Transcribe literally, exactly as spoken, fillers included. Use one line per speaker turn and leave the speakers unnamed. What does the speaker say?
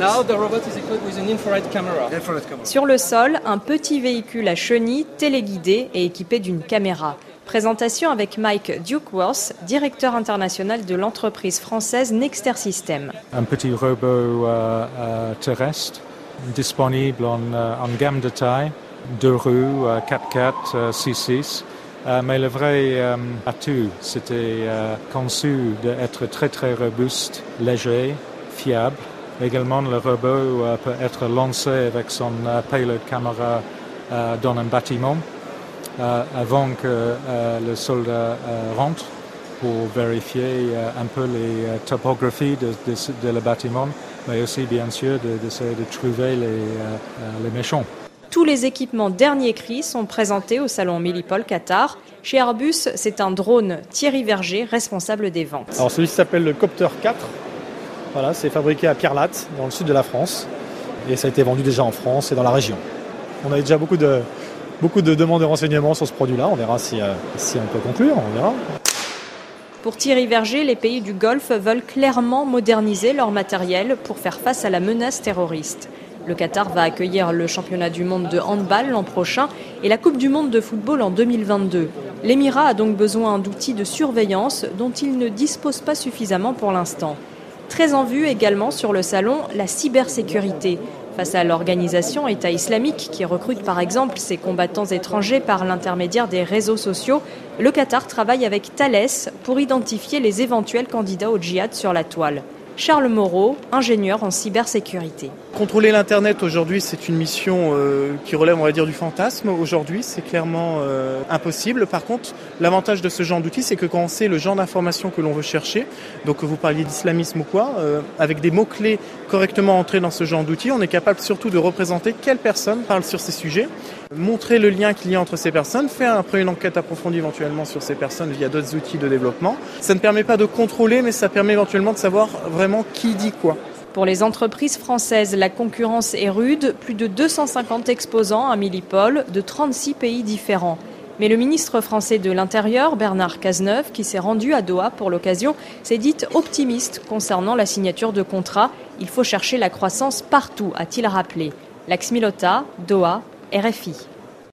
Now the robot is equipped with an infrared camera.
Infrared camera.
Sur le sol, un petit véhicule à chenilles téléguidé et équipé d'une caméra. Présentation avec Mike Dukeworth, directeur international de l'entreprise française Nexter Systems.
Un petit robot euh, euh, terrestre disponible en, euh, en gamme de taille, deux roues, euh, quatre-quatre, euh, six-six. Euh, mais le vrai euh, atout, c'était euh, conçu d'être très très robuste, léger, fiable. Également, le robot euh, peut être lancé avec son euh, payload caméra euh, dans un bâtiment euh, avant que euh, le soldat euh, rentre pour vérifier euh, un peu les euh, topographies de, de, de le bâtiment, mais aussi bien sûr d'essayer de, de trouver les, euh, les méchants.
Tous les équipements dernier cri sont présentés au salon Milipol Qatar. Chez Airbus, c'est un drone Thierry Verger, responsable des ventes.
Alors celui-ci s'appelle le Copter quatre. Voilà, c'est fabriqué à Pierre-Latte, dans le sud de la France. Et ça a été vendu déjà en France et dans la région. On a déjà beaucoup de, beaucoup de demandes de renseignements sur ce produit-là. On verra si, euh, si on peut conclure, on verra.
Pour Thierry Verger, les pays du Golfe veulent clairement moderniser leur matériel pour faire face à la menace terroriste. Le Qatar va accueillir le championnat du monde de handball l'an prochain et la Coupe du monde de football en deux mille vingt-deux. L'Émirat a donc besoin d'outils de surveillance dont il ne dispose pas suffisamment pour l'instant. Très en vue également sur le salon, la cybersécurité. Face à l'organisation État islamique qui recrute par exemple ses combattants étrangers par l'intermédiaire des réseaux sociaux, le Qatar travaille avec Thales pour identifier les éventuels candidats au djihad sur la toile. Charles Moreau, ingénieur en cybersécurité.
Contrôler l'Internet aujourd'hui, c'est une mission euh, qui relève, on va dire, du fantasme. Aujourd'hui, c'est clairement euh, impossible. Par contre, l'avantage de ce genre d'outil, c'est que quand on sait le genre d'informations que l'on veut chercher, donc que vous parliez d'islamisme ou quoi, euh, avec des mots-clés correctement entrés dans ce genre d'outil, on est capable surtout de représenter quelle personne parle sur ces sujets, montrer le lien qu'il y a entre ces personnes, faire après une enquête approfondie éventuellement sur ces personnes via d'autres outils de développement. Ça ne permet pas de contrôler, mais ça permet éventuellement de savoir vraiment qui dit quoi.
Pour les entreprises françaises, la concurrence est rude. Plus de deux cent cinquante exposants à Milipol de trente-six pays différents. Mais le ministre français de l'Intérieur, Bernard Cazeneuve, qui s'est rendu à Doha pour l'occasion, s'est dit optimiste concernant la signature de contrats. Il faut chercher la croissance partout, a-t-il rappelé. Laxmi Lotta, Doha, R F I.